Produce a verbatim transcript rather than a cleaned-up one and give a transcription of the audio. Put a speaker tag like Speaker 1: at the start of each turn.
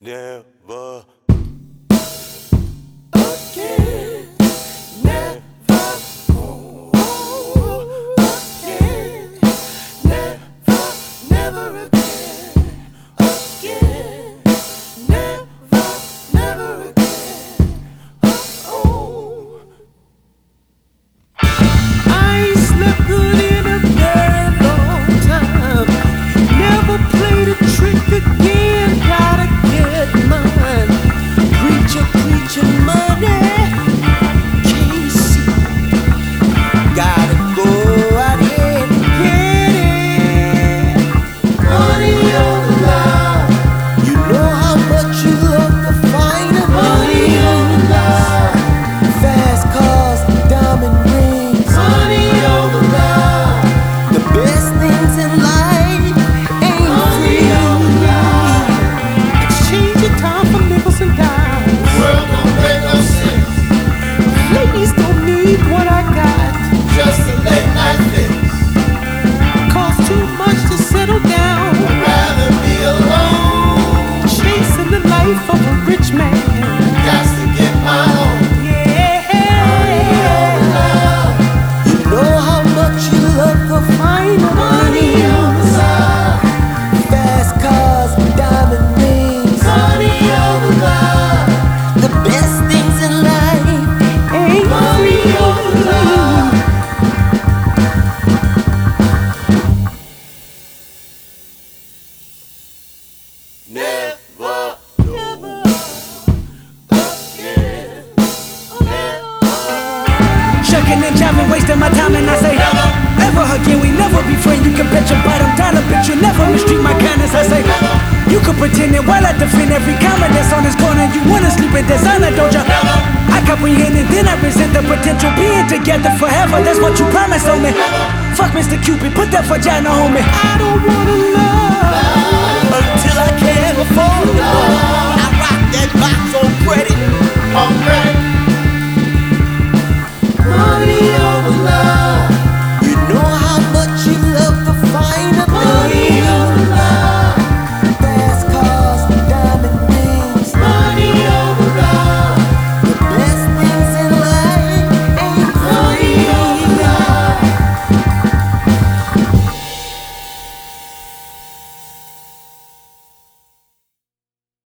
Speaker 1: Never
Speaker 2: again, never oh, again, never, never again, again, never, never again, oh. I ain't slept good in a very long time, never played a trick again, gotta get mine, preacher, preacher, money. What I got, just a late night fix. Cost too much to settle down. I'd rather be alone. Chasing the life of a rich man. Got to get my own. Yeah. Money on the line. You know how much you love the finer money on the side. Fast cars, diamond rings. Money on the line. The best things in life ain't money.
Speaker 1: Never,
Speaker 2: never again, never.
Speaker 3: Shucking and jiving, wasting my time, and I say never, ever again. We never be friends. You can bet your bottom dollar, but you never mistreat my kindness. I say never. You can pretend it while I defend every comment that's on this corner. You wanna sleep with dishonor, don't you? Never. I comprehend and then I resent the potential being together forever. That's what you promised on me. Fuck Mister Cupid, put that vagina on me.
Speaker 2: I don't want